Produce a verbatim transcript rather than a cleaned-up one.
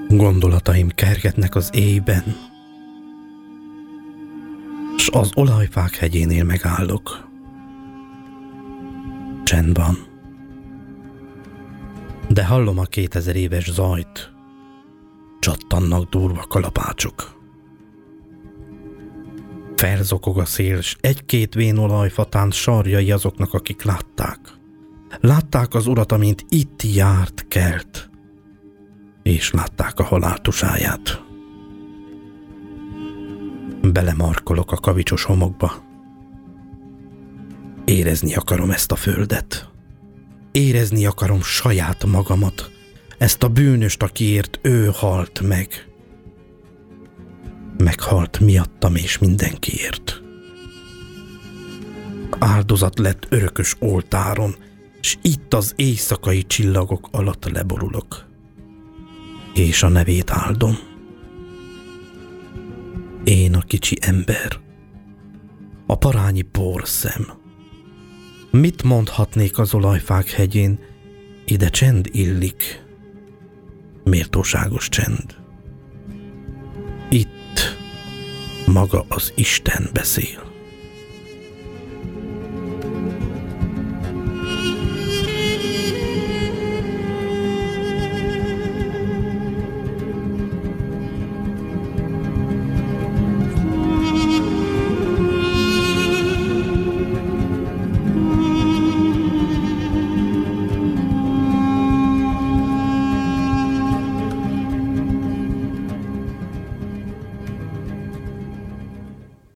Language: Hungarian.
Gondolataim kergetnek az éjben, s az olajfák hegyénél megállok. Csend van, de hallom a kétezer éves zajt, csattannak durva kalapácsok. Felzokog a szél, s egy-két vén olajfatán sarjai azoknak, akik látták. Látták az urat, amint itt járt kelt, és látták a halál tusáját. Belemarkolok a kavicsos homokba. Érezni akarom ezt a földet. Érezni akarom saját magamat, ezt a bűnöst, akiért ő halt meg. Meghalt miattam és mindenkiért. Áldozat lett örökös oltáron, s itt az éjszakai csillagok alatt leborulok, és a nevét áldom. Én a kicsi ember, a parányi porszem. Mit mondhatnék az olajfák hegyén? Ide csend illik, méltóságos csend. Itt maga az Isten beszél.